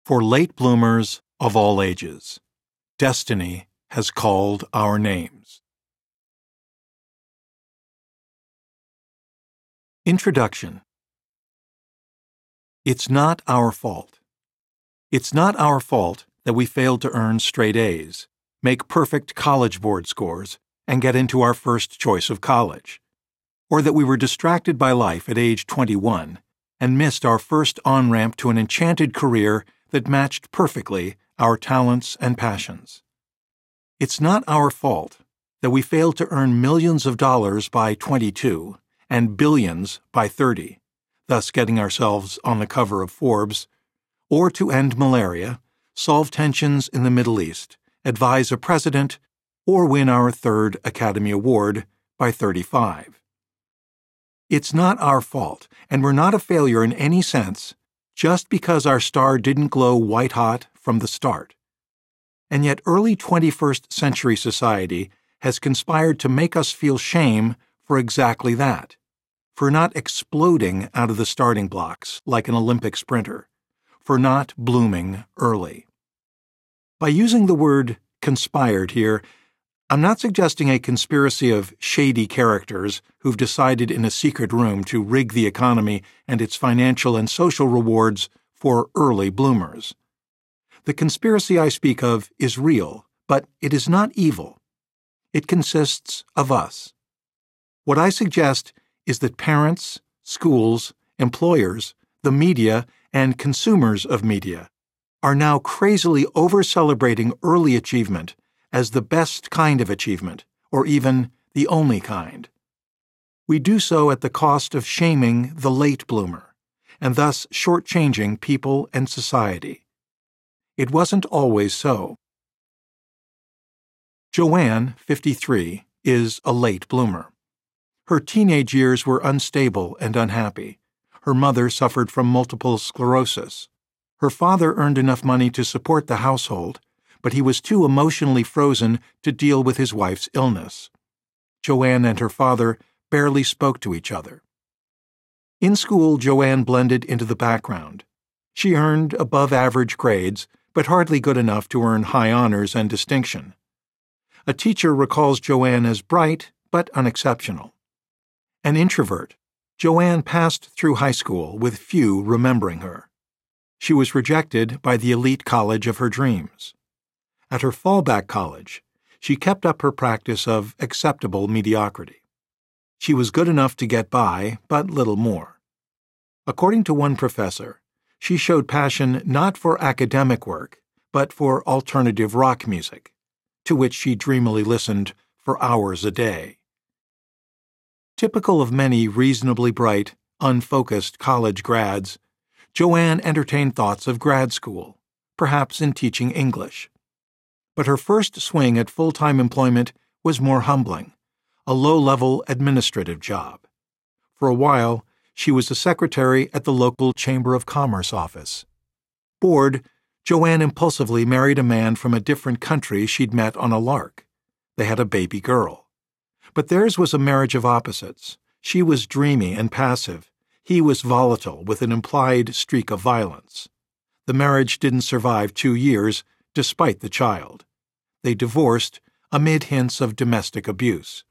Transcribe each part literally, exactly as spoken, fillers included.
For late bloomers of all ages, destiny has called our names. Introduction. It's not our fault. It's not our fault that we failed to earn straight A's, make perfect college board scores, and get into our first choice of college, or that we were distracted by life at age twenty-one and missed our first on-ramp to an enchanted career that matched perfectly our talents and passions. It's not our fault that we failed to earn millions of dollars by twenty-two and billions by thirty, thus getting ourselves on the cover of Forbes, or to end malaria, solve tensions in the Middle East, advise a president, or win our third Academy Award by thirty-five. It's not our fault, and we're not a failure in any sense, just because our star didn't glow white-hot from the start. And yet early twenty-first century society has conspired to make us feel shame for exactly that, for not exploding out of the starting blocks like an Olympic sprinter, for not blooming early. By using the word conspired here, I'm not suggesting a conspiracy of shady characters who've decided in a secret room to rig the economy and its financial and social rewards for early bloomers. The conspiracy I speak of is real, but it is not evil. It consists of us. What I suggest is that parents, schools, employers, the media, and consumers of media are now crazily over-celebrating early achievement as the best kind of achievement, or even the only kind. We do so at the cost of shaming the late bloomer, and thus shortchanging people and society. It wasn't always so. Joanne, fifty-three, is a late bloomer. Her teenage years were unstable and unhappy. Her mother suffered from multiple sclerosis. Her father earned enough money to support the household, but he was too emotionally frozen to deal with his wife's illness. Joanne and her father barely spoke to each other. In school, Joanne blended into the background. She earned above-average grades, but hardly good enough to earn high honors and distinction. A teacher recalls Joanne as bright but unexceptional. An introvert, Joanne passed through high school with few remembering her. She was rejected by the elite college of her dreams. At her fallback college, she kept up her practice of acceptable mediocrity. She was good enough to get by, but little more. According to one professor, she showed passion not for academic work, but for alternative rock music, to which she dreamily listened for hours a day. Typical of many reasonably bright, unfocused college grads, Joanne entertained thoughts of grad school, perhaps in teaching English. But her first swing at full-time employment was more humbling, a low-level administrative job. For a while, she was a secretary at the local Chamber of Commerce office. Bored, Joanne impulsively married a man from a different country she'd met on a lark. They had a baby girl. But theirs was a marriage of opposites. She was dreamy and passive. He was volatile with an implied streak of violence. The marriage didn't survive two years, despite the child. They divorced amid hints of domestic abuse.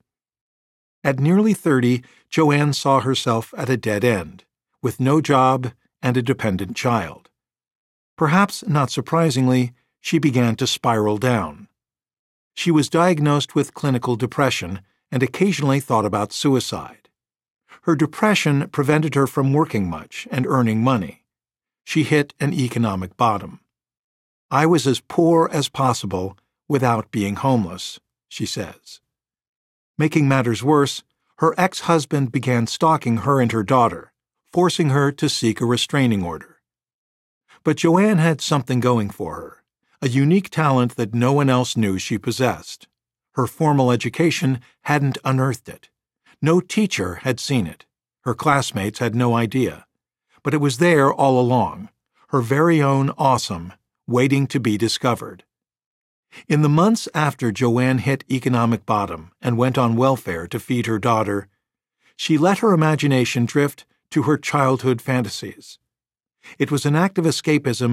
At nearly thirty, Joanne saw herself at a dead end, with no job and a dependent child. Perhaps not surprisingly, she began to spiral down. She was diagnosed with clinical depression and occasionally thought about suicide. Her depression prevented her from working much and earning money. She hit an economic bottom. "I was as poor as possible without being homeless," she says. Making matters worse, her ex-husband began stalking her and her daughter, forcing her to seek a restraining order. But Joanne had something going for her, a unique talent that no one else knew she possessed. Her formal education hadn't unearthed it. No teacher had seen it. Her classmates had no idea. But it was there all along, her very own awesome, waiting to be discovered. In the months after Joanne hit economic bottom and went on welfare to feed her daughter, she let her imagination drift to her childhood fantasies. It was an act of escapism